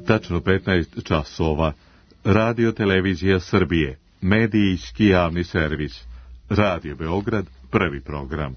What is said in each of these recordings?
Tačno 15 časova. Radio Televizija Srbije. Medijski javni servis. Radio Beograd, prvi program.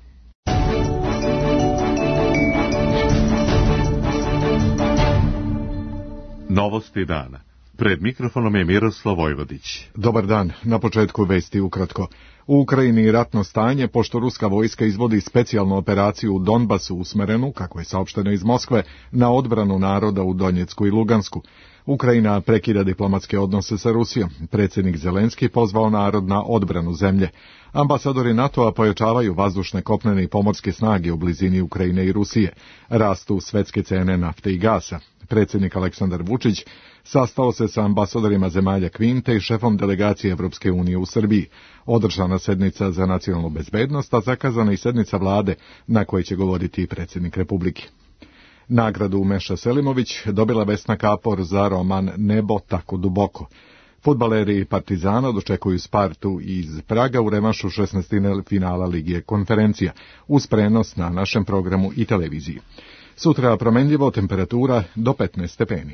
Novosti dana. Pred mikrofonom je Miroslav Vojvodić. Dobar dan, na početku vesti ukratko. U Ukrajini ratno stanje, pošto ruska vojska izvodi specijalnu operaciju u Donbasu usmerenu, kako je saopšteno iz Moskve, na odbranu naroda u Donjecku i Lugansku. Ukrajina prekida diplomatske odnose sa Rusijom. Predsjednik Zelenski pozvao narod na odbranu zemlje. Ambasadori NATO-a pojačavaju vazdušne, kopnene i pomorske snage u blizini Ukrajine i Rusije. Rastu svetske cene nafte i gasa. Predsjednik Aleksandar Vučić sastao se sa ambasadorima zemalja Kvinte i šefom delegacije Evropske unije u Srbiji. Održana sednica za nacionalnu bezbednost, a zakazana i sednica vlade na kojoj će govoriti i predsjednik Republike. Nagradu Meša Selimović dobila Vesna Kapor za roman Nebo tako duboko. Fudbaleri Partizana dočekuju Spartu iz Praga u revanšu 16. finala Lige konferencija, uz prenos na našem programu i televiziji. Sutra promenljivo, temperatura do 15 stepeni.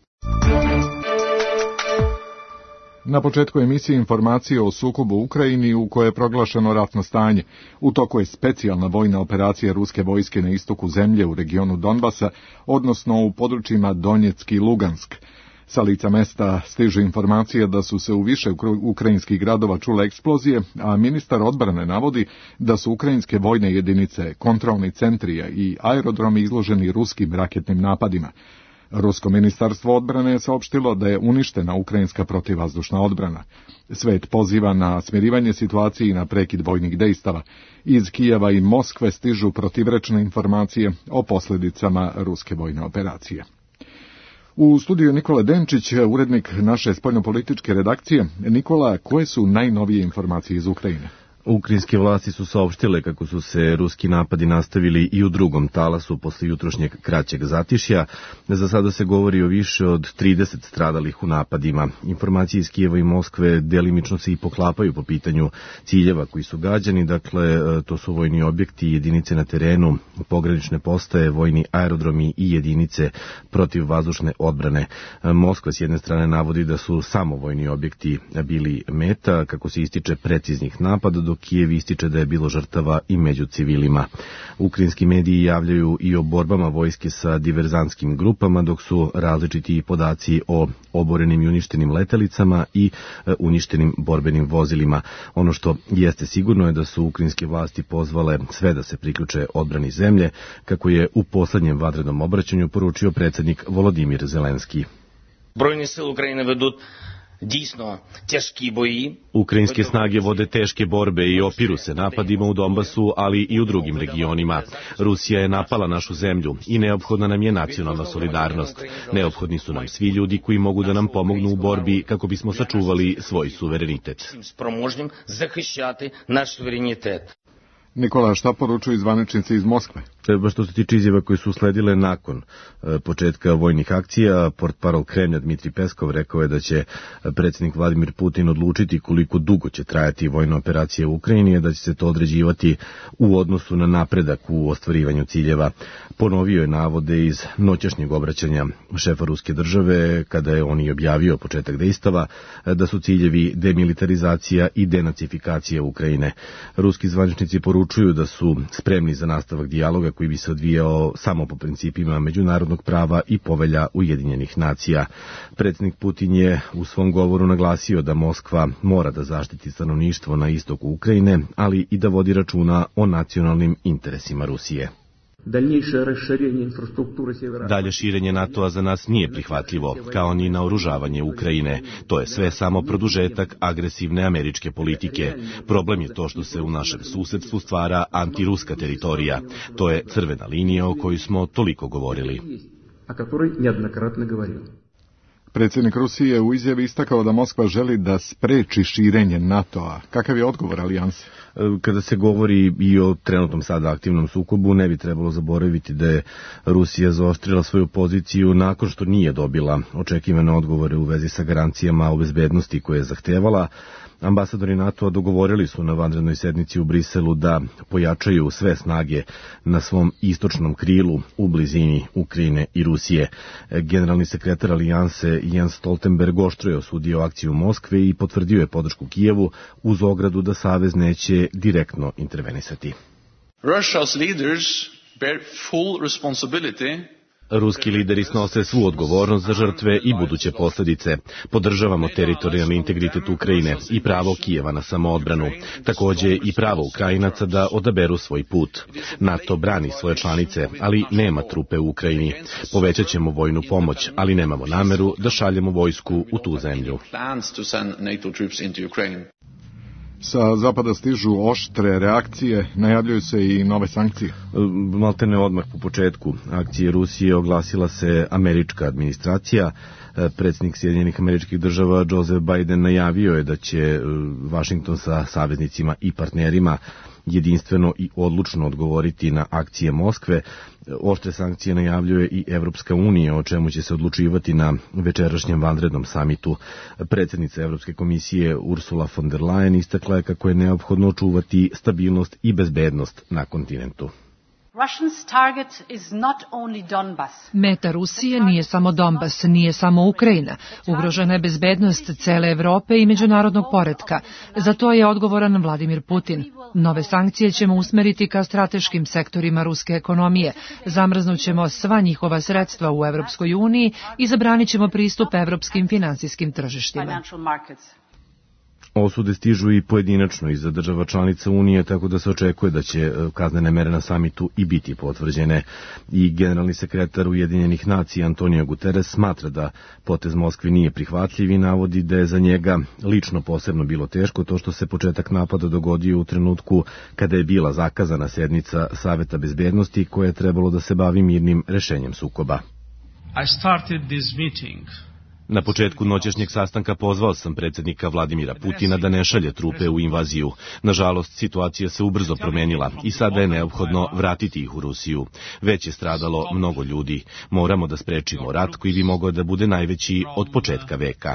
Na početku emisije informacije o sukobu u Ukrajini u kojoj je proglašeno ratno stanje. U toku je specijalna vojna operacija ruske vojske na istoku zemlje u regionu Donbasa, odnosno u područjima Donjeck i Lugansk. Sa lica mesta stižu informacije da su se u više ukrajinskih gradova čule eksplozije, a ministar odbrane navodi da su ukrajinske vojne jedinice, kontrolni centri i aerodromi izloženi ruskim raketnim napadima. Rusko ministarstvo odbrane je saopštilo da je uništena ukrajinska protivvazdušna odbrana. Svet poziva na smirivanje situacije i na prekid vojnih dejstava. Iz Kijeva i Moskve stižu protivrečne informacije o posljedicama ruske vojne operacije. U studiju Nikola Denčić, urednik naše spoljnopolitičke redakcije. Nikola, koje su najnovije informacije iz Ukrajine? Ukrajinske vlasti su saopštile kako su se ruski napadi nastavili i u drugom talasu posle jutrošnjeg kraćeg zatišja. Za sada se govori o više od 30 stradalih u napadima. Informacije iz Kijeva i Moskve delimično se i poklapaju po pitanju ciljeva koji su gađani. Dakle, to su vojni objekti, jedinice na terenu, pogranične postaje, vojni aerodromi i jedinice protivvazdušne odbrane. Moskva s jedne strane navodi da su samo vojni objekti bili meta, kako se ističe preciznih napada, dok Kijev ističe da je bilo žrtava i među civilima. Ukrajinski mediji javljaju i o borbama vojske sa diverzantskim grupama, dok su različiti podaci o oborenim i uništenim letelicama i uništenim borbenim vozilima. Ono što jeste sigurno je da su ukrajinske vlasti pozvale sve da se priključe odbrani zemlje, kako je u poslednjem vanrednom obraćanju poručio predsjednik Volodimir Zelenski. Збройні сили України ведуть dійсно teški boji. Ukrajinske snage vode teške borbe i opiru se napadima u Donbasu, ali i u drugim regionima. Rusija je napala našu zemlju i neophodna nam je nacionalna solidarnost. Neophodni su nam svi ljudi koji mogu da nam pomognu u borbi kako bismo sačuvali svoj suverenitet. Spromožnim zahišćati naš suverenitet. Nikola, šta poručuju zvaničnici iz Moskve? Što se tiče izjava koje su usledile nakon početka vojnih akcija, portparol Kremlja Dmitrij Peskov rekao je da će predsjednik Vladimir Putin odlučiti koliko dugo će trajati vojna operacija u Ukrajini, i da će se to određivati u odnosu na napredak u ostvarivanju ciljeva. Ponovio je navode iz noćašnjeg obraćanja šefa ruske države, kada je on i objavio početak dejstava, da su ciljevi demilitarizacija i denacifikacija Ukrajine. Ruski zvaničnici poručuju da su spremni za nastavak dijaloga koji bi se odvijao samo po principima međunarodnog prava i povelja Ujedinjenih nacija. Predsjednik Putin je u svom govoru naglasio da Moskva mora da zaštiti stanovništvo na istoku Ukrajine, ali i da vodi računa o nacionalnim interesima Rusije. Dalje širenje NATO-a za nas nije prihvatljivo, kao ni naoružavanje Ukrajine. To je sve samo produžetak agresivne američke politike. Problem je to što se u našem susedstvu stvara antiruska teritorija. To je crvena linija o kojoj smo toliko govorili. Predsjednik Rusije je u izjavi istakao da Moskva želi da spreči širenje NATO-a. Kakav je odgovor alijanse? Kada se govori i o trenutnom sada aktivnom sukobu, ne bi trebalo zaboraviti da je Rusija zaoštrila svoju poziciju nakon što nije dobila očekivane odgovore u vezi sa garancijama o bezbednosti koje je zahtevala. Ambasadori NATO-a dogovorili su na vanrednoj sednici u Briselu da pojačaju sve snage na svom istočnom krilu u blizini Ukrajine i Rusije. Generalni sekretar alijanse Jens Stoltenberg oštro je osudio akciju Moskve i potvrdio je podršku Kijevu uz ogradu da savez neće direktno intervenisati. Russia's leaders bear full responsibility. Ruski lideri snose svu odgovornost za žrtve i buduće posljedice. Podržavamo teritorijalni integritet Ukrajine i pravo Kijeva na samoodbranu. Takođe i pravo Ukrajinaca da odaberu svoj put. NATO brani svoje članice, ali nema trupe u Ukrajini. Povećat ćemo vojnu pomoć, ali nemamo nameru da šaljemo vojsku u tu zemlju. Sa zapada stižu oštre reakcije, najavljuju se i nove sankcije. Maltene odmah po početku akcije Rusije oglasila se američka administracija. Predsjednik Sjedinjenih Američkih Država Joseph Biden najavio je da će Vašington sa saveznicima i partnerima jedinstveno i odlučno odgovoriti na akcije Moskve. Oštre sankcije najavljuje i Evropska unija, o čemu će se odlučivati na večerašnjem vanrednom samitu. Predsjednica Evropske komisije Ursula von der Leyen istakla je kako je neophodno očuvati stabilnost i bezbednost na kontinentu. Meta Rusije nije samo Donbas, nije samo Ukrajina. Ugrožena je bezbednost cele Evrope i međunarodnog poretka. Za to je odgovoran Vladimir Putin. Nove sankcije ćemo usmeriti ka strateškim sektorima ruske ekonomije. Zamrznućemo sva njihova sredstva u Evropskoj uniji i zabranit ćemo pristup evropskim finansijskim tržištima. Osude stižu i pojedinačno iza država članica Unije, tako da se očekuje da će kaznene mere na samitu i biti potvrđene. I generalni sekretar Ujedinjenih nacija Antonio Guterres smatra da potez Moskve nije prihvatljiv i navodi da je za njega lično posebno bilo teško to što se početak napada dogodio u trenutku kada je bila zakazana sednica Saveta bezbednosti koja je trebalo da se bavi mirnim rešenjem sukoba. Na početku noćašnjeg sastanka pozvao sam predsjednika Vladimira Putina da ne šalje trupe u invaziju. Nažalost, situacija se ubrzo promenila i sada je neophodno vratiti ih u Rusiju. Već je stradalo mnogo ljudi. Moramo da sprečimo rat koji bi mogao da bude najveći od početka veka.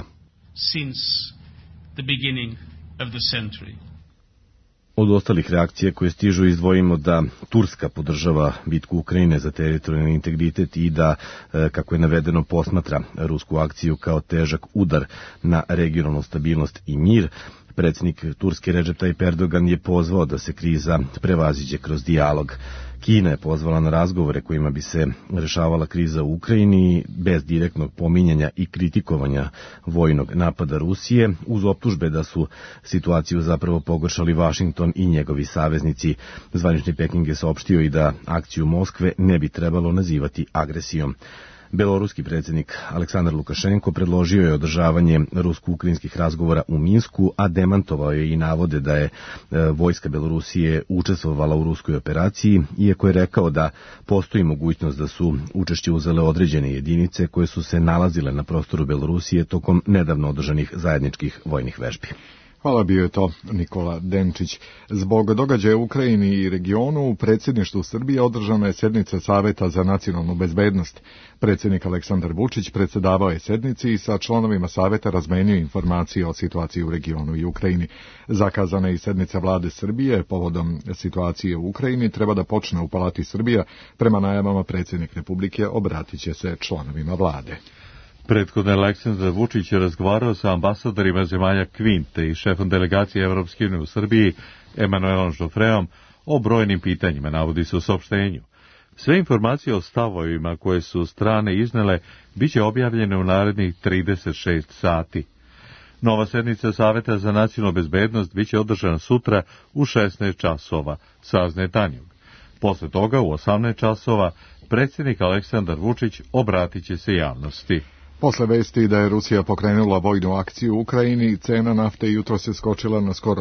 Od ostalih reakcija koje stižu izdvojimo da Turska podržava bitku Ukrajine za teritorijalni integritet i da, kako je navedeno, posmatra rusku akciju kao težak udar na regionalnu stabilnost i mir. Predsjednik Turske Recep Tayyip Erdogan je pozvao da se kriza prevaziđe kroz dijalog. Kina je pozvala na razgovore kojima bi se rešavala kriza u Ukrajini bez direktnog pominjanja i kritikovanja vojnog napada Rusije, uz optužbe da su situaciju zapravo pogoršali Vašington i njegovi saveznici. Zvanični Peking je saopštio i da akciju Moskve ne bi trebalo nazivati agresijom. Beloruski predsjednik Aleksandar Lukašenko predložio je održavanje rusko-ukrajinskih razgovora u Minsku, a demantovao je i navode da je vojska Belorusije učestvovala u ruskoj operaciji, iako je rekao da postoji mogućnost da su učešće uzele određene jedinice koje su se nalazile na prostoru Belorusije tokom nedavno održanih zajedničkih vojnih vežbi. Hvala, bio je to Nikola Denčić. Zbog događaja u Ukrajini i regionu u predsjedništvu Srbije održana je sednica Saveta za nacionalnu bezbednost. Predsjednik Aleksandar Vučić predsjedavao je sednici i sa članovima Saveta razmenio informacije o situaciji u regionu i Ukrajini. Zakazana je i sednica vlade Srbije povodom situacije u Ukrajini treba da počne u Palati Srbija. Prema najavama predsjednik Republike obratit će se članovima vlade. Prethodno Aleksandar Vučić je razgovarao sa ambasadorima zemalja Kvinte i šefom delegacije Evropske unije u Srbiji, Emanuelom Žofreom, o brojnim pitanjima, navodi se u saopštenju. Sve informacije o stavovima koje su strane iznele biće objavljene u narednih 36 sati. Nova sednica Saveta za nacionalnu bezbednost biće održana sutra u 16 časova, saznaje Tanjug. Posle toga u 18 časova predsjednik Aleksandar Vučić obratit će se javnosti. Posle vesti da je Rusija pokrenula vojnu akciju u Ukrajini, cena nafte jutros je skočila na skoro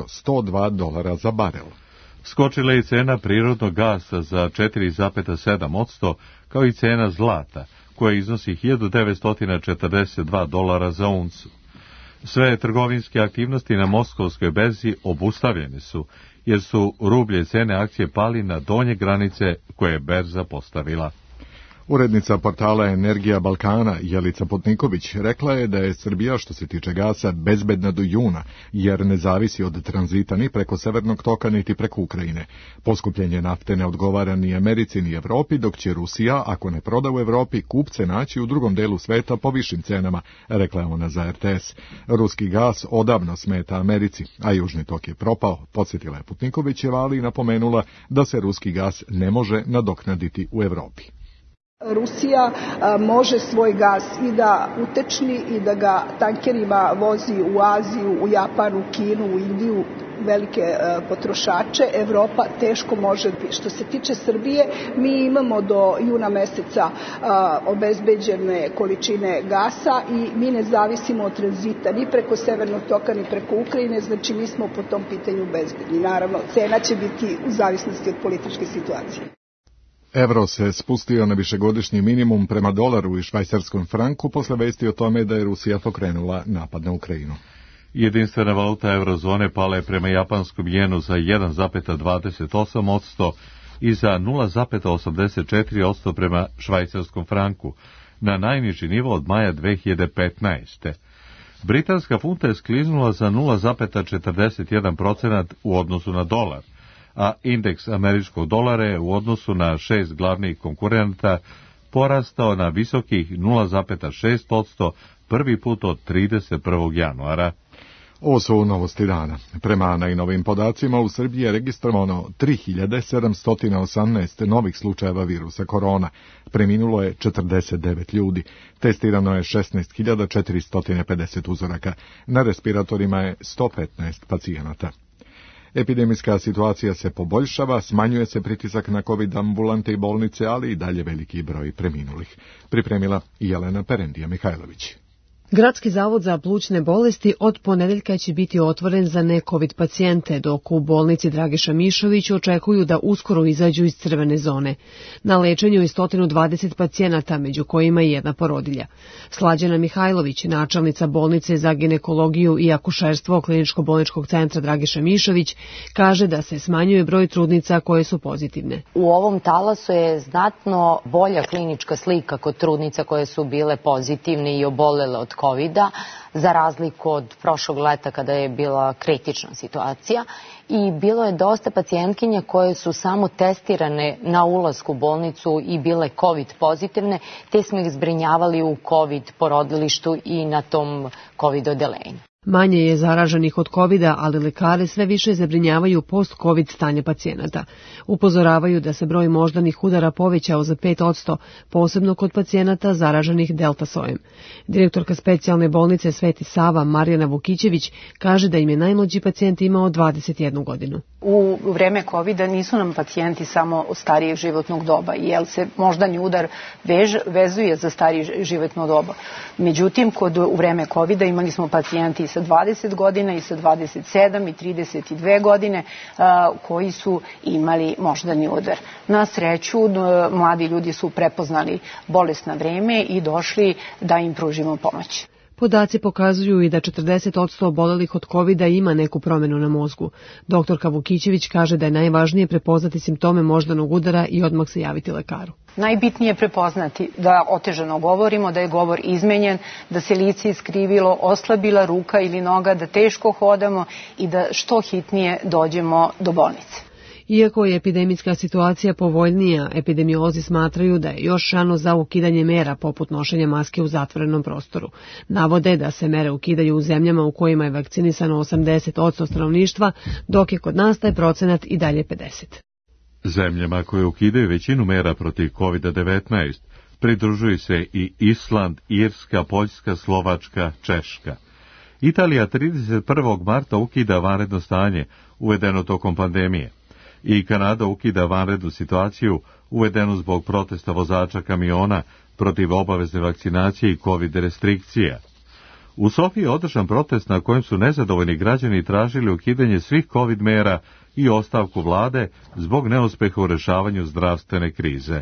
$102 za barel. Skočila je i cena prirodnog gasa za 4,7%, kao i cena zlata, koja iznosi $1942 za uncu. Sve trgovinske aktivnosti na moskovskoj berzi obustavljene su, jer su rublje cene akcije pali na donje granice koje je berza postavila. Urednica portala Energija Balkana, Jelica Potniković, rekla je da je Srbija što se tiče gasa bezbedna do juna, jer ne zavisi od tranzita ni preko Severnog toka niti preko Ukrajine. Poskupljenje nafte ne odgovara ni Americi ni Evropi, dok će Rusija, ako ne proda u Evropi, kupce naći u drugom delu sveta po višim cenama, rekla je ona za RTS. Ruski gas odavno smeta Americi, a Južni tok je propao, podsjetila je Potnikovićeva, ali i napomenula da se ruski gas ne može nadoknaditi u Evropi. Rusija može svoj gas i da utečni i da ga tankerima vozi u Aziju, u Japan, u Kinu, u Indiju, velike potrošače. Evropa teško može. Što se tiče Srbije, mi imamo do juna meseca obezbeđene količine gasa i mi ne zavisimo od tranzita ni preko Severnog toka ni preko Ukrajine, znači mi smo po tom pitanju bezbedni. Naravno, cena će biti u zavisnosti od političke situacije. Evro se spustio na višegodišnji minimum prema dolaru i švajcarskom franku posle vesti o tome da je Rusija pokrenula napad na Ukrajinu. Jedinstvena valuta eurozone pala je prema japanskom jenu za 1,28% i za 0,84% prema švajcarskom franku, na najniži nivo od maja 2015. Britanska funta je skliznula za 0,41% u odnosu na dolar, a indeks američkog dolara je u odnosu na 6 glavnih konkurenta porastao na visokih 0,6% prvi put od 31. januara. Ovo su novosti dana. Prema najnovim podacima u Srbiji je registrovano 3718 novih slučajeva virusa korona. Preminulo je 49 ljudi. Testirano je 16450 uzoraka. Na respiratorima je 115 pacijenata. Epidemijska situacija se poboljšava, smanjuje se pritisak na COVID ambulante i bolnice, ali i dalje veliki broj preminulih. Pripremila Jelena Perendija-Mihajlović. Gradski zavod za plućne bolesti od ponedeljka će biti otvoren za ne-COVID pacijente, dok u bolnici Dragiša Mišović očekuju da uskoro izađu iz crvene zone. Na lečenju je 120 pacijenata, među kojima i jedna porodilja. Slađana Mihajlović, načelnica bolnice za ginekologiju i akušerstvo Kliničko-bolničkog centra Dragiša Mišović, kaže da se smanjuje broj trudnica koje su pozitivne. U ovom talasu je znatno bolja klinička slika kod trudnica koje su bile pozitivne i obolele od COVID-a, za razliku od prošlog leta kada je bila kritična situacija, i bilo je dosta pacijentkinja koje su samo testirane na ulasku u bolnicu i bile COVID pozitivne, te smo ih zbrinjavali u COVID porodilištu i na tom COVID odelenju. Manje je zaraženih od COVID-a, ali lekare sve više zabrinjavaju post-COVID stanje pacijenata. Upozoravaju da se broj moždanih udara povećao za 5%, posebno kod pacijenata zaraženih delta sojem. Direktorka specijalne bolnice Sveti Sava, Marijana Vukićević, kaže da im je najmlađi pacijent imao 21 godinu. U vreme COVID-a nisu nam pacijenti samo starijeg životnog doba, jer se moždani udar vezuje za starije životno doba. Međutim, u vreme COVID-a imali smo pacijenti sa 20 godina i sa 27 i 32 godine koji su imali moždani udar. Na sreću, mladi ljudi su prepoznali bolest na vreme i došli da im pružimo pomoć. Podaci pokazuju i da 40% obolelih od COVID-a ima neku promjenu na mozgu. Doktorka Vukićević kaže da je najvažnije prepoznati simptome moždanog udara i odmah se javiti lekaru. Najbitnije je prepoznati da otežano govorimo, da je govor izmenjen, da se lice iskrivilo, oslabila ruka ili noga, da teško hodamo i da što hitnije dođemo do bolnice. Iako je epidemijska situacija povoljnija, epidemiolozi smatraju da je još rano za ukidanje mera poput nošenja maske u zatvorenom prostoru. Navode da se mere ukidaju u zemljama u kojima je vakcinisano 80% stanovništva, dok je kod nas taj procenat i dalje 50%. Zemljama koje ukidaju većinu mera protiv COVID-19 pridružuju se i Island, Irska, Poljska, Slovačka, Češka. Italija 31. marta ukida vanredno stanje uvedeno tokom pandemije. I Kanada ukida vanrednu situaciju uvedenu zbog protesta vozača kamiona protiv obavezne vakcinacije i COVID restrikcija. U Sofiji je održan protest na kojem su nezadovoljni građani tražili ukidanje svih COVID mera i ostavku vlade zbog neuspeha u rešavanju zdravstvene krize.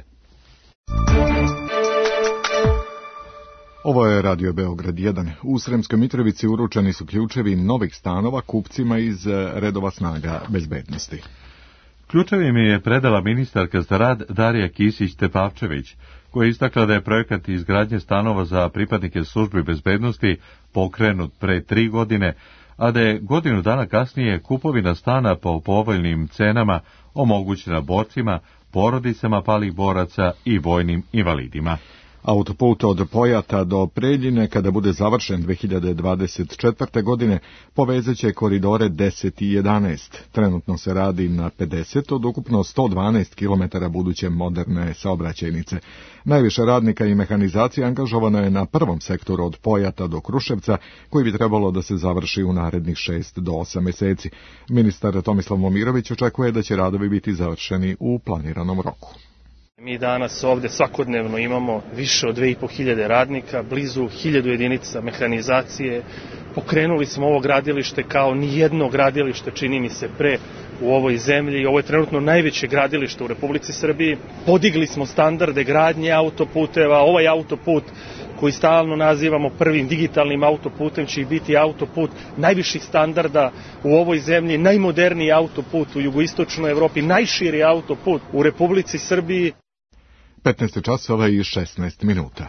Ovo je Radio Beograd 1. U Sremskoj Mitrovici uručeni su ključevi novih stanova kupcima iz redova snaga bezbednosti. Ključevi mi je predala ministarka za rad Darija Kisić-Tepavčević, koja je istakla da je projekat izgradnje stanova za pripadnike službi bezbednosti pokrenut pre 3 godine, a da je godinu dana kasnije kupovina stana po povoljnim cenama omogućena borcima, porodicama palih boraca i vojnim invalidima. Autoput od Pojata do Preljine, kada bude završen 2024. godine, povezat će koridore 10 i 11. Trenutno se radi na 50 od ukupno 112 km buduće moderne saobraćajnice. Najviše radnika i mehanizacije angažovano je na prvom sektoru od Pojata do Kruševca, koji bi trebalo da se završi u narednih 6 do 8 meseci. Ministar Tomislav Momirović očekuje da će radovi biti završeni u planiranom roku. Mi danas ovde svakodnevno imamo više od 2500 radnika, blizu 1000 jedinica mehanizacije. Pokrenuli smo ovo gradilište kao nijedno gradilište, čini mi se, pre u ovoj zemlji. Ovo je trenutno najveće gradilište u Republici Srbiji. Podigli smo standarde gradnje autoputeva. Ovaj autoput koji stalno nazivamo prvim digitalnim autoputem će biti autoput najviših standarda u ovoj zemlji, najmoderniji autoput u jugoistočnoj Evropi, najširi autoput u Republici Srbiji. 15 časova i 16 minuta.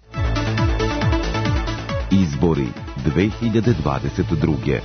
Izbori 2022.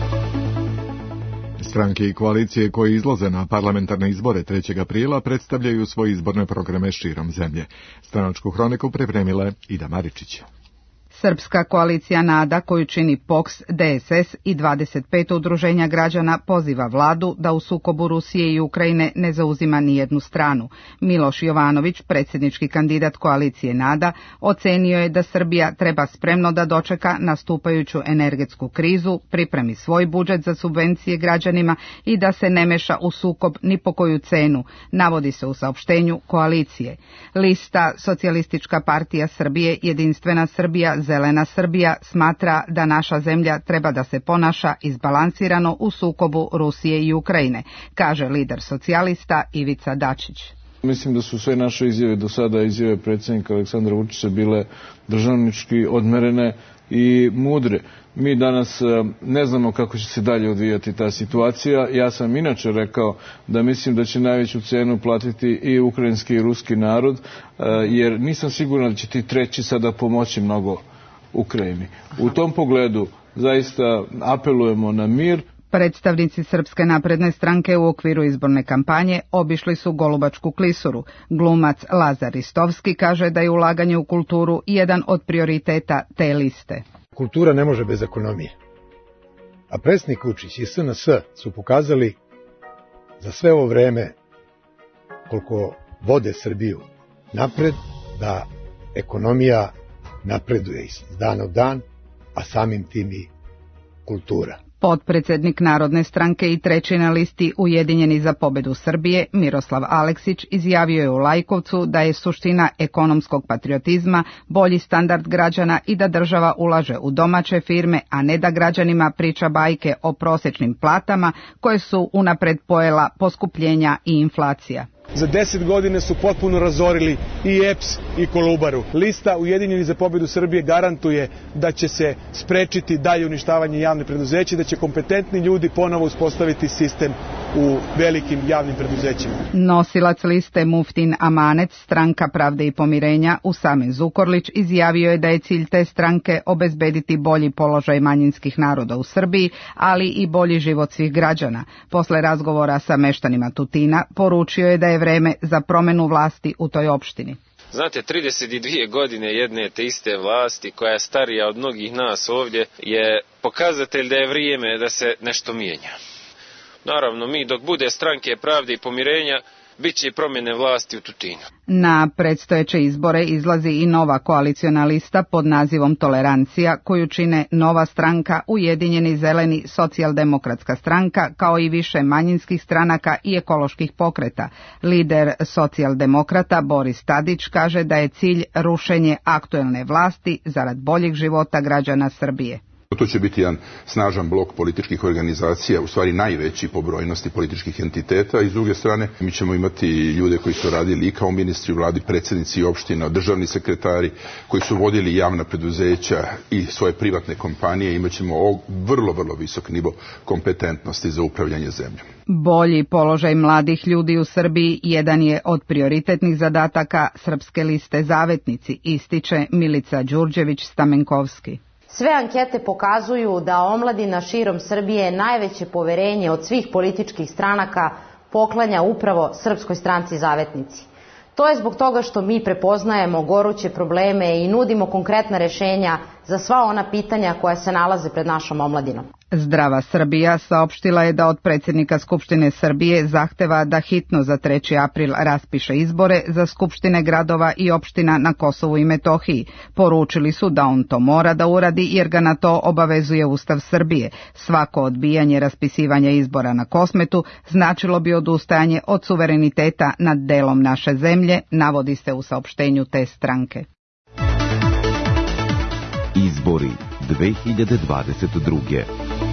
Stranke i koalicije koje izlaze na parlamentarne izbore 3. aprila predstavljaju svoje izborne programe širom zemlje. Stranačku hroniku pripremila je Ida Maričić. Srpska koalicija NADA, koju čini POKS, DSS i 25 udruženja građana, poziva vladu da u sukobu Rusije i Ukrajine ne zauzima nijednu stranu. Miloš Jovanović, predsjednički kandidat koalicije NADA, ocenio je da Srbija treba spremno da dočeka nastupajuću energetsku krizu, pripremi svoj budžet za subvencije građanima i da se ne meša u sukob ni po koju cenu, navodi se u saopštenju koalicije. Lista Socijalistička partija Srbije, Jedinstvena Srbija, Zelena Srbija smatra da naša zemlja treba da se ponaša izbalansirano u sukobu Rusije i Ukrajine, kaže lider socijalista Ivica Dačić. Mislim da su sve naše izjave do sada, izjave predsjednika Aleksandra Vučića, bile državnički odmerene i mudre. Mi danas ne znamo kako će se dalje odvijati ta situacija. Ja sam inače rekao da mislim da će najveću cenu platiti i ukrajinski i ruski narod, jer nisam siguran da će ti treći sada pomoći mnogo Ukrajini. U tom pogledu zaista apelujemo na mir. Predstavnici Srpske napredne stranke u okviru izborne kampanje obišli su Golubačku klisuru. Glumac Lazar Ristovski kaže da je ulaganje u kulturu jedan od prioriteta te liste. Kultura ne može bez ekonomije. A predsjednik Vučić i SNS su pokazali za sve ovo vreme koliko vode Srbiju napred, da ekonomija napreduje iz dana u dan, a samim tim i kultura. Potpredsjednik Narodne stranke i treći na listi Ujedinjeni za pobedu Srbije, Miroslav Aleksić, izjavio je u Lajkovcu da je suština ekonomskog patriotizma bolji standard građana i da država ulaže u domaće firme, a ne da građanima priča bajke o prosječnim platama koje su unapred pojela poskupljenja i inflacija. Za 10 godina su potpuno razorili i EPS i Kolubaru. Lista Ujedinjeni za pobedu Srbije garantuje da će se sprečiti dalje uništavanje javnih preduzeća, da će kompetentni ljudi ponovo uspostaviti sistem u velikim javnim preduzećima. Nosilac liste Muftin Amanec, Stranka pravde i pomirenja, Usamen Zukorlić, izjavio je da je cilj te stranke obezbediti bolji položaj manjinskih naroda u Srbiji, ali i bolji život svih građana. Posle razgovora sa meštanima Tutina, poručio je da je vreme za promenu vlasti u toj opštini. Znate, 32 godine jedne te iste vlasti, koja je starija od mnogih nas ovdje, je pokazatelj da je vrijeme da se nešto mijenja. Naravno, mi dok bude Stranke pravde i pomirenja, bit će i promjene vlasti u Tutinu. Na predstojeće izbore izlazi i nova koaliciona lista pod nazivom Tolerancija, koju čine Nova stranka, Ujedinjeni zeleni, Socijaldemokratska stranka, kao i više manjinskih stranaka i ekoloških pokreta. Lider socijaldemokrata Boris Tadić kaže da je cilj rušenje aktuelne vlasti zarad boljeg života građana Srbije. To će biti jedan snažan blok političkih organizacija, u stvari najveći po brojnosti političkih entiteta, i s druge strane mi ćemo imati ljude koji su radili i kao ministri u vladi, predsjednici opština, državni sekretari, koji su vodili javna preduzeća i svoje privatne kompanije. Imaćemo vrlo visok nivo kompetentnosti za upravljanje zemljom. Bolji položaj mladih ljudi u Srbiji jedan je od prioritetnih zadataka Srpske liste Zavetnici, ističe Milica Đurđević-Stamenkovski. Sve ankete pokazuju da omladina širom Srbije najveće poverenje od svih političkih stranaka poklanja upravo Srpskoj stranci Zavetnici. To je zbog toga što mi prepoznajemo goruće probleme i nudimo konkretna rešenja za sva ona pitanja koja se nalaze pred našom omladinom. Zdrava Srbija saopštila je da od predsjednika Skupštine Srbije zahteva da hitno za 3. april raspiše izbore za skupštine gradova i opština na Kosovu i Metohiji. Poručili su da on to mora da uradi jer ga na to obavezuje Ustav Srbije. Svako odbijanje raspisivanja izbora na Kosmetu značilo bi odustajanje od suvereniteta nad delom naše zemlje, navodi se u saopštenju te stranke. Izbori 2022.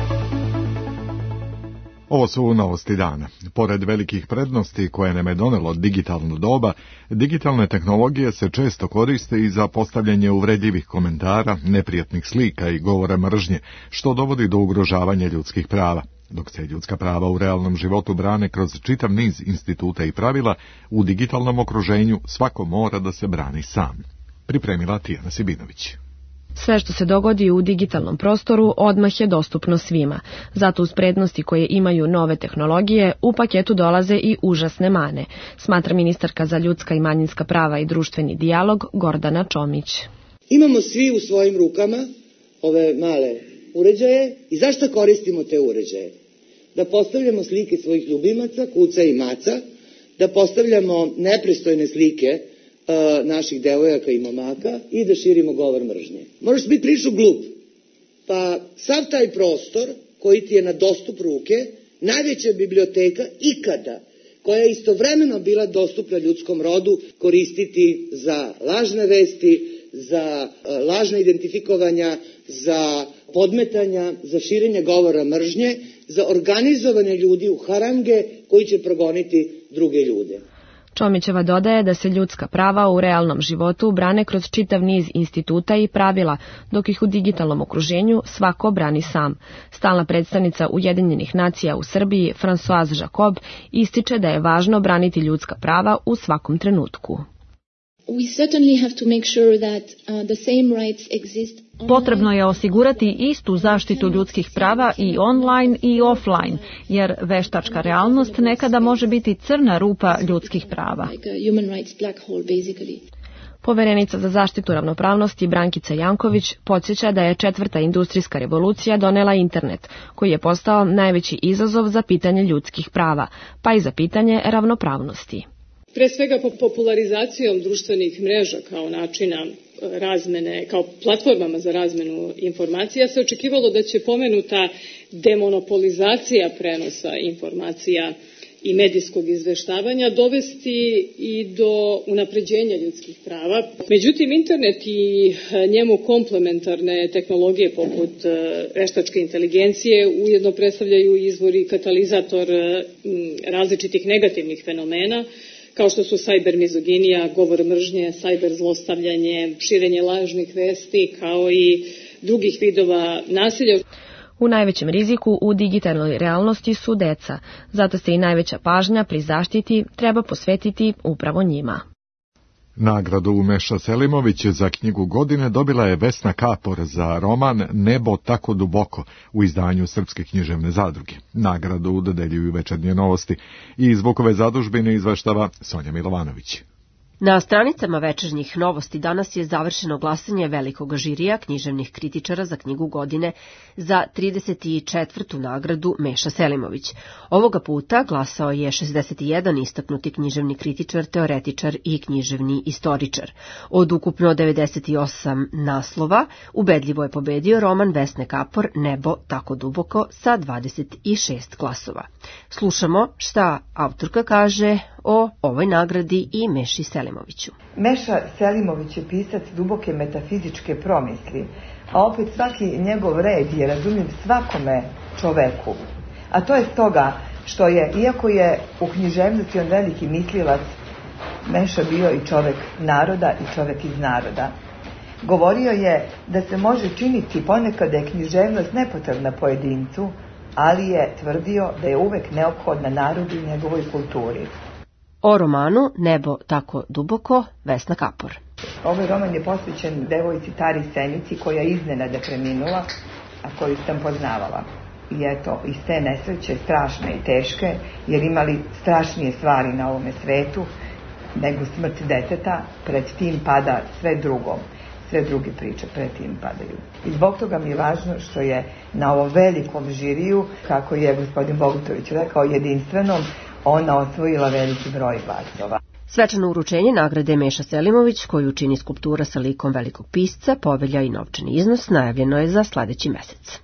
Ovo su novosti dana. Pored velikih prednosti koje nam je donelo digitalno doba, digitalne tehnologije se često koriste i za postavljanje uvredljivih komentara, neprijatnih slika i govora mržnje, što dovodi do ugrožavanja ljudskih prava. Dok se ljudska prava u realnom životu brane kroz čitav niz instituta i pravila, u digitalnom okruženju svako mora da se brani sam. Pripremila Tijana Sibinović. Sve što se dogodi u digitalnom prostoru odmah je dostupno svima. Zato uz prednosti koje imaju nove tehnologije, u paketu dolaze i užasne mane, smatra ministarka za ljudska i manjinska prava i društveni dijalog Gordana Čomić. Imamo svi u svojim rukama ove male uređaje i zašto koristimo te uređaje? Da postavljamo slike svojih ljubimaca, kuca i maca, da postavljamo nepristojne slike naših devojaka i momaka i da širimo govor mržnje. Moraš biti prilično glup. Pa sav taj prostor koji ti je na dostup ruke, najveća biblioteka ikada, koja je istovremeno bila dostupna ljudskom rodu, koristiti za lažne vesti, za lažne identifikovanja, za podmetanja, za širenje govora mržnje, za organizovanje ljudi u harange koji će progoniti druge ljude. Čomićeva dodaje da se ljudska prava u realnom životu brane kroz čitav niz instituta i pravila, dok ih u digitalnom okruženju svako brani sam. Stalna predstavnica Ujedinjenih nacija u Srbiji, Françoise Jacob, ističe da je važno braniti ljudska prava u svakom trenutku. Potrebno je osigurati istu zaštitu ljudskih prava i online i offline, jer veštačka realnost nekada može biti crna rupa ljudskih prava. Poverenica za zaštitu ravnopravnosti Brankica Janković podsjeća da je 4. industrijska revolucija donela internet, koji je postao najveći izazov za pitanje ljudskih prava, pa i za pitanje ravnopravnosti. Pre svega popularizacijom društvenih mreža kao načina razmene, kao platformama za razmenu informacija se očekivalo da će pomenuta demonopolizacija prenosa informacija i medijskog izveštavanja dovesti i do unapređenja ljudskih prava. Međutim, internet i njemu komplementarne tehnologije poput veštačke inteligencije ujedno predstavljaju izvor i katalizator različitih negativnih fenomena, kao što su cybermizoginija, govor mržnje, cyber zlostavljanje, širenje lažnih vesti, kao i drugih vidova nasilja. U najvećem riziku u digitalnoj realnosti su deca, zato se i najveća pažnja pri zaštiti treba posvetiti upravo njima. Nagradu Meša Selimović za knjigu godine dobila je Vesna Kapor za roman Nebo tako duboko u izdanju Srpske književne zadruge. Nagradu dodeljuju Večernje novosti i iz Vukove zadužbine izveštava Sonja Milovanović. Na stranicama Večernjih novosti danas je završeno glasanje velikog žirija književnih kritičara za knjigu godine za 34. nagradu Meša Selimović. Ovoga puta glasao je 61 istaknuti književni kritičar, teoretičar i književni istoričar. Od ukupno 98 naslova ubedljivo je pobedio roman Vesne Kapor Nebo tako duboko sa 26 glasova. Slušamo šta autorka kaže o ovoj nagradi i Meši Selimoviću. Meša Selimović je pisac duboke metafizičke promisli, a opet svaki njegov red je razumljiv svakome čoveku. A to je stoga što je, iako je u književnosti on veliki mislilac, Meša bio i čovek naroda i čovek iz naroda. Govorio je da se može činiti ponekad da je književnost nepotrebna pojedincu, ali je tvrdio da je uvek neophodna narodu i njegovoj kulturi. O romanu Nebo tako duboko, Vesna Kapor. Ovaj roman je posvećen devojci Tari Senici koja je iznenada preminula, a koju sam poznavala. I eto, iz te nesreće strašne i teške, jer imali strašnije stvari na ovome svetu nego smrt deteta, pred tim pada sve drugo. Sve druge priče pred tim padaju. I zbog toga mi je važno što je na ovom velikom žiriju, kako je gospodin Bogutović rekao, jedinstvenom, ona osvojila veliki broj glasova. Svečano uručenje nagrade Meša Selimović, koju čini skulptura sa likom velikog pisca, povelja i novčani iznos, najavljeno je za sledeći mesec.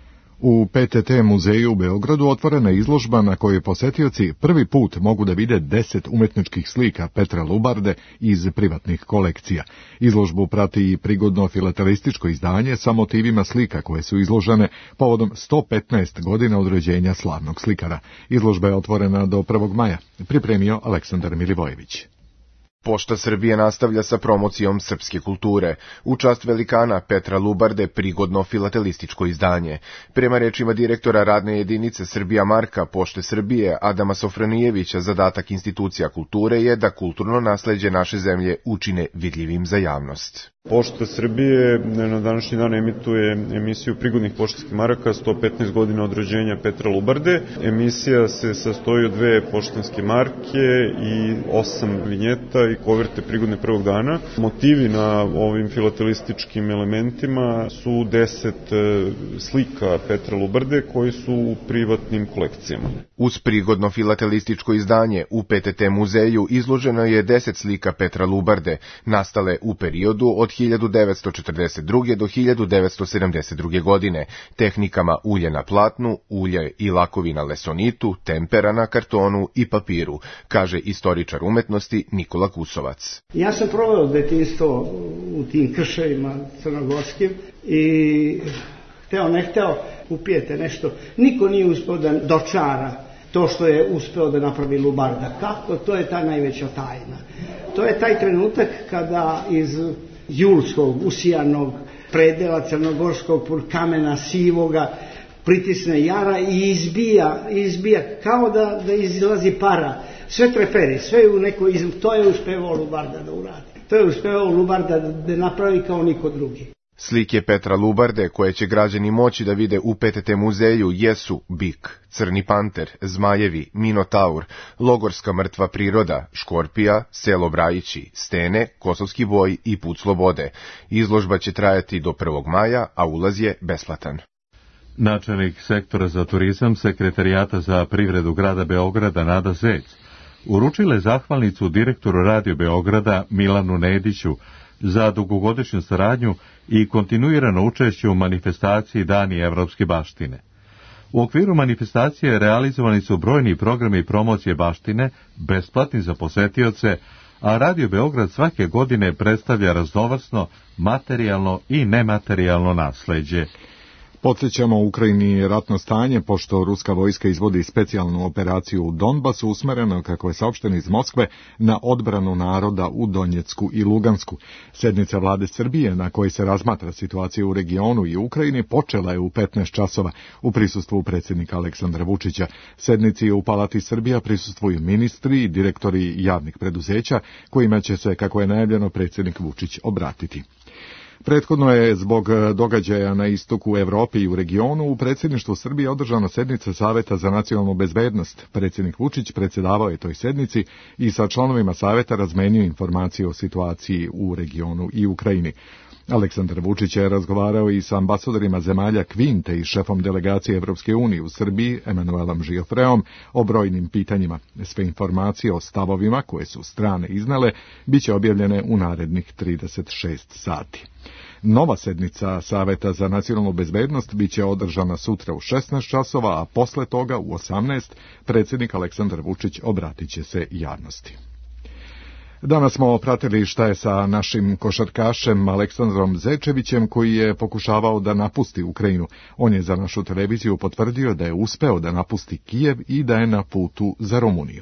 U PTT muzeju u Beogradu otvorena je izložba na kojoj posetioci prvi put mogu da vide 10 umetničkih slika Petra Lubarde iz privatnih kolekcija. Izložbu prati i prigodno filatelističko izdanje sa motivima slika koje su izložene povodom 115 godina od rođenja slavnog slikara. Izložba je otvorena do 1. maja. Pripremio Aleksandar Milivojević. Pošta Srbije nastavlja sa promocijom srpske kulture. U čast velikana Petra Lubarde prigodno filatelističko izdanje. Prema rečima direktora radne jedinice Srbija Marka Pošte Srbije Adama Sofronijevića, zadatak institucija kulture je da kulturno nasleđe naše zemlje učine vidljivim za javnost. Pošta Srbije na današnji dan emituje emisiju prigodnih poštanskih maraka 115 godina od rođenja Petra Lubarde. Emisija se sastoji od 2 poštanske marke i 8 vinjeta i koverte prigodne prvog dana. Motivi na ovim filatelističkim elementima su 10 slika Petra Lubarde koji su u privatnim kolekcijama. Uz prigodno filatelističko izdanje u PTT muzeju izloženo je 10 slika Petra Lubarde, nastale u periodu od 1942. do 1972. godine, tehnikama ulje na platnu, ulje i lakovi na lesonitu, tempera na kartonu i papiru, kaže istoričar umetnosti Nikola Kusovac. Ja sam proveo detinjstvo u tim krševima crnogorskim i hteo ne hteo upijete nešto. Niko nije uspeo da dočara to što je uspeo da napravi Lubarda. Kako? To je ta najveća tajna. To je taj trenutak kada iz julskog, usijanog predela crnogorskog kamena sivoga pritisne jara i izbija kao da izlazi para. Sve treperi, sve u nekoj to je uspevao Lubarda da uradi. To je uspevao Lubarda da napravi kao niko drugi. Slike Petra Lubarde, koje će građani moći da vide u PTT muzeju, jesu bik, crni panter, zmajevi, minotaur, logorska mrtva priroda, škorpija, selo Brajići, stene, kosovski boj i put slobode. Izložba će trajati do 1. maja, a ulaz je besplatan. Načelnik sektora za turizam Sekretarijata za privredu grada Beograda Nada Zec uručila je zahvalnicu direktoru Radio Beograda Milanu Nediću za dugogodišnju saradnju i kontinuirano učešće u manifestaciji Dani evropske baštine. U okviru manifestacije realizovani su brojni programi promocije baštine, besplatni za posetioce, a Radio Beograd svake godine predstavlja raznovrsno materijalno i nematerijalno nasleđe. Podsjećamo, u Ukrajini je ratno stanje, pošto ruska vojska izvodi specijalnu operaciju u Donbasu, usmereno, kako je saopšteno iz Moskve, na odbranu naroda u Donjecku i Lugansku. Sednica vlade Srbije, na kojoj se razmatra situacija u regionu i Ukrajini, počela je u 15 časova u prisustvu predsjednika Aleksandra Vučića. Sednici u Palati Srbija prisustvuju ministri i direktori javnih preduzeća, kojima će se, kako je najavljeno, predsjednik Vučić obratiti. Prethodno je zbog događaja na istoku Evrope i u regionu u predsjedništvu Srbije održana sednica Saveta za nacionalnu bezbednost. Predsjednik Vučić predsjedavao je toj sednici i sa članovima Saveta razmenio informacije o situaciji u regionu i Ukrajini. Aleksandar Vučić je razgovarao i sa ambasadorima zemalja Kvinte i šefom delegacije Evropske unije u Srbiji, Emanuelom Žiofreom, o brojnim pitanjima. Sve informacije o stavovima koje su strane iznale biće objavljene u narednih 36 sati. Nova sednica Saveta za nacionalnu bezbednost biće održana sutra u 16 časova, a posle toga u 18 predsjednik Aleksandar Vučić obratit će se javnosti. Danas smo pratili šta je sa našim košarkašem Aleksandrom Zečevićem, koji je pokušavao da napusti Ukrajinu. On je za našu televiziju potvrdio da je uspeo da napusti Kijev i da je na putu za Rumuniju.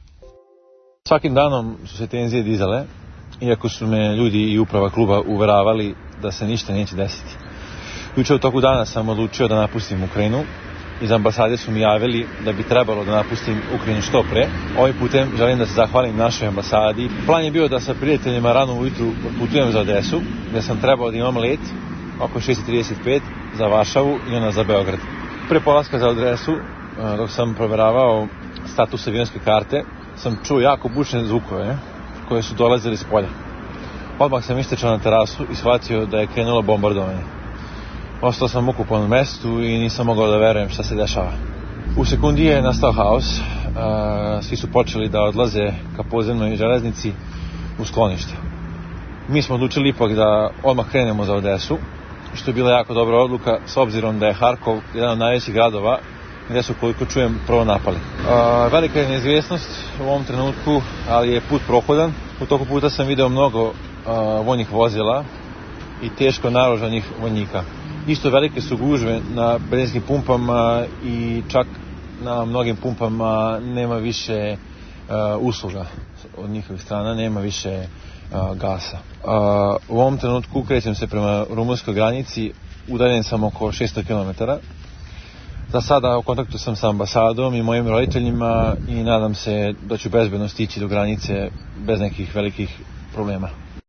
Svakim danom su se tenzije dizale, iako su me ljudi i uprava kluba uveravali da se ništa neće desiti. Juče u toku dana sam odlučio da napustim Ukrajinu. Iz ambasade su mi javili da bi trebalo da napustim Ukrajinu što pre. Ovim putem želim da se zahvalim našoj ambasadi. Plan je bio da sa prijateljima rano ujutru putujem za Odesu, gde sam trebao da imam let oko 6:35 za Varšavu i onda za Beograd. Pre polaska za Odesu, dok sam proveravao status avionske karte, sam čuo jako bučne zvukove koje su dolazili s polja. Odmah sam istrčao na terasu i shvatio da je krenulo bombardovanje. Ostao sam ukupan u mestu i nisam mogao da verujem šta se dešava. U sekundi je nastao haos, svi su počeli da odlaze ka podzemnoj železnici u sklonište. Mi smo odlučili ipak da odmah krenemo za Odesu, što je bila jako dobra odluka s obzirom da je Harkov jedan od najvećih gradova gdje su, koliko čujem, prvo napali. Velika je neizvjesnost u ovom trenutku, ali je put prohodan. U toku puta sam video mnogo vojnih vozila i teško naoružanih vojnika. Isto velike su gužve na benzinskim pumpama i čak na mnogim pumpama nema više usluga od njihovih strana, nema više gasa. U ovom trenutku krećem se prema rumunskoj granici, udaljen sam oko 600 km. Za sada u kontaktu sam sa ambasadom i mojim roditeljima i nadam se da ću bezbedno stići do granice bez nekih velikih problema.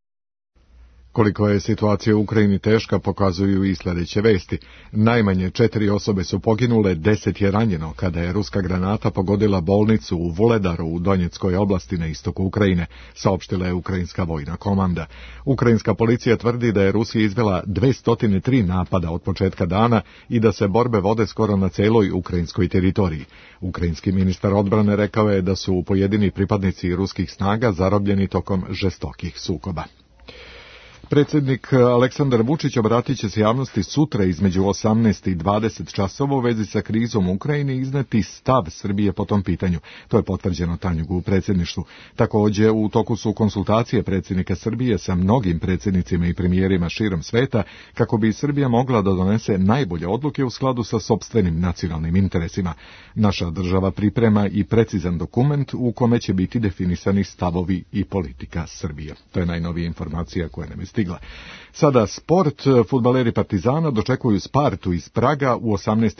Koliko je situacija u Ukrajini teška pokazuju i sljedeće vesti. Najmanje 4 osobe su poginule, 10 je ranjeno kada je ruska granata pogodila bolnicu u Vuledaru u Donjeckoj oblasti na istoku Ukrajine, saopštila je ukrajinska vojna komanda. Ukrajinska policija tvrdi da je Rusija izvela 203 napada od početka dana i da se borbe vode skoro na celoj ukrajinskoj teritoriji. Ukrajinski ministar odbrane rekao je da su pojedini pripadnici ruskih snaga zarobljeni tokom žestokih sukoba. Predsjednik Aleksandar Vučić obratit će se javnosti sutra između 18 i 20 časova u vezi sa krizom u Ukrajini i izneti stav Srbije po tom pitanju. To je potvrđeno Tanjugu u predsjedništvu. Također u toku su konsultacije predsjednika Srbije sa mnogim predsjednicima i premijerima širom sveta kako bi Srbija mogla da donese najbolje odluke u skladu sa sopstvenim nacionalnim interesima. Naša država priprema i precizan dokument u kome će biti definisani stavovi i politika Srbije. To je najnovija informacija koja nam je stigla. Sada sport. Fudbaleri Partizana dočekuju Spartu iz Praga u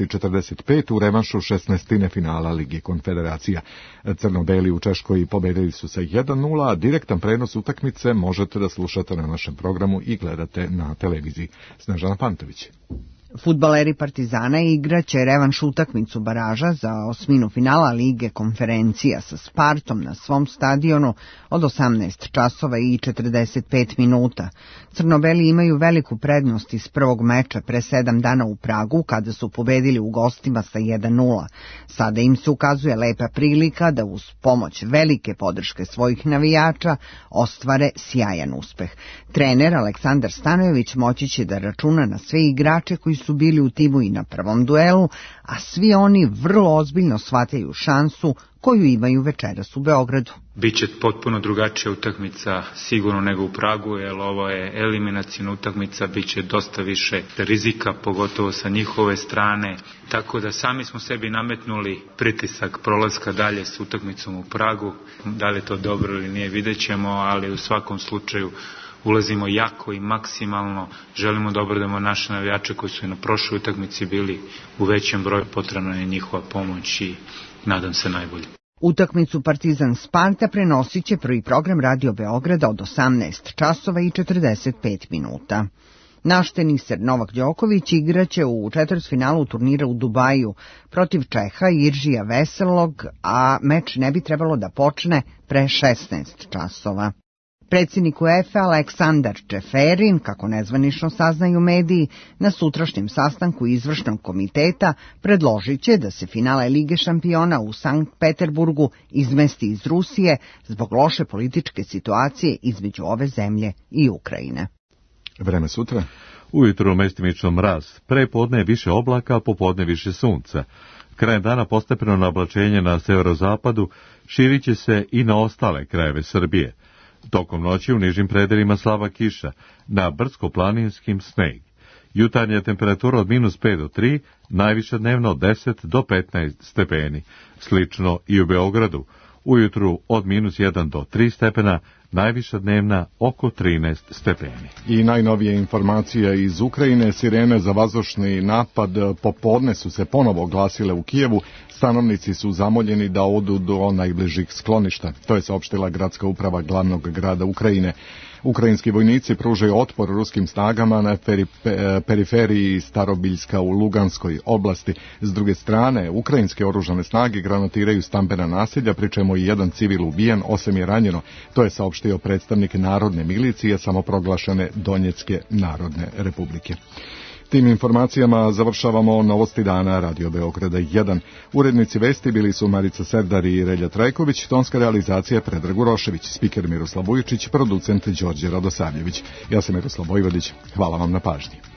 18:45 u revanšu 16. finala Lige Konfederacija. Crno-beli u Češkoj pobedili su sa 1:0, a direktan prenos utakmice možete da slušate na našem programu i gledate na televiziji. Snežana Pantović. Fudbaleri Partizana igraće revanš utakmicu baraža za osminu finala Lige Konferencija sa Spartom na svom stadionu od 18 časova i 45 minuta. Crnobeli imaju veliku prednost iz prvog meča pre 7 dana u Pragu kada su pobedili u gostima sa 1:0. Sada im se ukazuje lepa prilika da uz pomoć velike podrške svojih navijača ostvare sjajan uspeh. Trener Aleksandar Stanojević moći će da računa na sve igrače koji su bili u timu i na prvom duelu, a svi oni vrlo ozbiljno shvataju šansu koju imaju večeras u Beogradu. Biće potpuno drugačija utakmica sigurno nego u Pragu, jer ovo je eliminacijna utakmica, biće dosta više rizika, pogotovo sa njihove strane, tako da sami smo sebi nametnuli pritisak prolaska dalje s utakmicom u Pragu. Da li je to dobro ili nije, vidjet ćemo, ali u svakom slučaju ulazimo jako i maksimalno, želimo da obradimo naše navijače koji su i na prošloj utakmici bili u većem broju, potrebna je njihova pomoć i nadam se najbolje. Utakmicu Partizan Sparta prenosit će prvi program Radio Beograda od 18 časova i 45 minuta. Naš teniser Novak Đoković igraće u četvrtfinalu turnira u Dubaju protiv Čeha Iržija Veselog, a meč ne bi trebalo da počne pre 16 časova. Predsjednik UEFA Aleksandar Čeferin, kako nezvanično saznaju mediji, na sutrašnjem sastanku izvršnog komiteta predložit će da se finale Lige šampiona u Sankt Peterburgu izmesti iz Rusije zbog loše političke situacije između ove zemlje i Ukrajine. Vreme sutra. Ujutro mestimično mraz, pre podne više oblaka, popodne više sunca. Krajem dana postepeno naoblačenje na severozapadu širit će se i na ostale krajeve Srbije. Tokom noći u nižim predelima slaba kiša, na brdsko-planinskim sneg. Jutarnja temperatura od -5 do 3, najviša dnevno od 10 do 15 stepeni. Slično i u Beogradu. Ujutru od -1 do 3 stepena, najviša dnevna oko 13 stepeni. I najnovije informacije iz Ukrajine, sirene za vazdušni napad popodne su se ponovo oglasile u Kijevu. Stanovnici su zamoljeni da odu do najbližih skloništa. To je saopštila gradska uprava glavnog grada Ukrajine. Ukrajinski vojnici pružaju otpor ruskim snagama na periferiji Starobiljska u Luganskoj oblasti. S druge strane, ukrajinske oružane snage granatiraju stambena naselja, pri čemu je jedan civil ubijen, 8 je ranjeno. To je saopštio predstavnik Narodne milicije samoproglašene Donjecke Narodne Republike. Tim informacijama završavamo Novosti dana Radio Beograda 1. Urednici vesti bili su Marica Serdar i Relja Trajković, tonska realizacija Predrag Urošević, spiker Miroslav Vujičić, producent Đorđe Radosavljević. Ja sam Miroslav Vojvodić, hvala vam na pažnji.